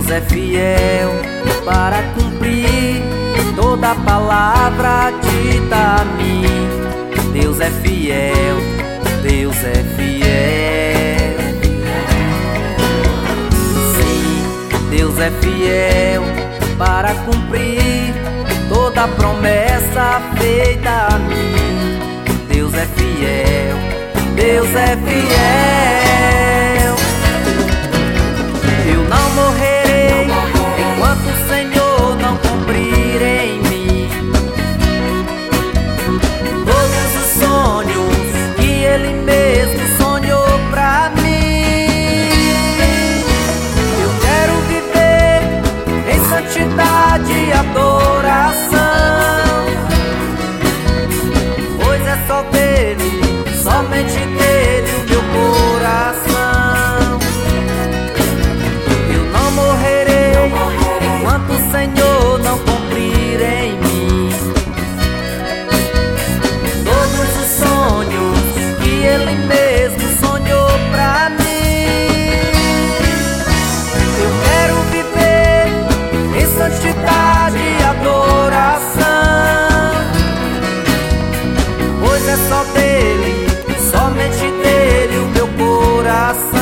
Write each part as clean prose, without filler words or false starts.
Deus é fiel para cumprir toda palavra dita a mim. Deus é fiel, Deus é fiel. Sim, Deus é fiel para cumprir toda promessa feita a mim. Deus é fiel, Deus é fiel. Eu não morrerei enquanto o Senhor não cumprir em mim todos os sonhos que Ele mesmo sonhou pra mim. Eu quero viver em santidade e adoração, pois é só dele, somente dele o meu coração. Eu não morrerei enquanto o Senhor não cumprir em mim todos os sonhos que Ele mesmo sonhou pra mim. Eu quero viver em santidade e adoração, pois é só dele, somente dele o meu coração.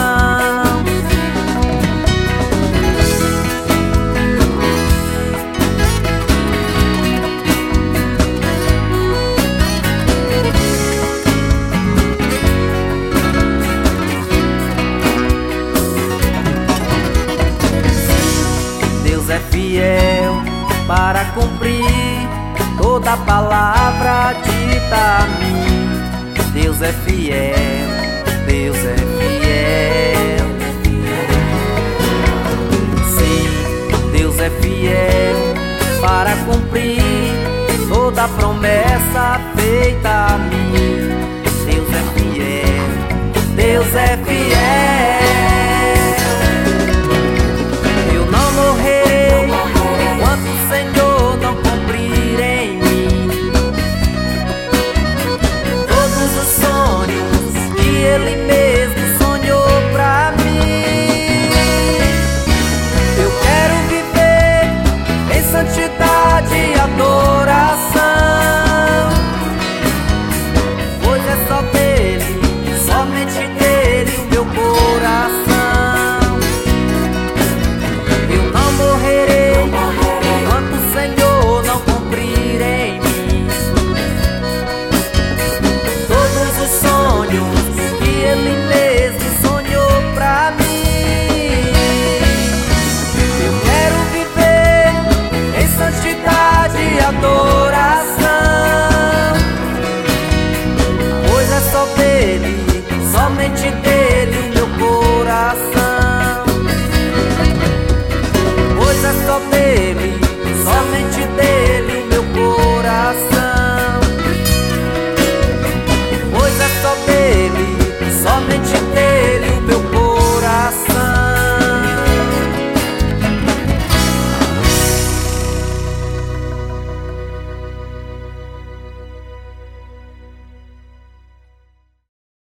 Deus é fiel para cumprir toda palavra dita a mim. Deus é fiel, Deus é fiel. Sim, Deus é fiel para cumprir toda promessa feita a mim.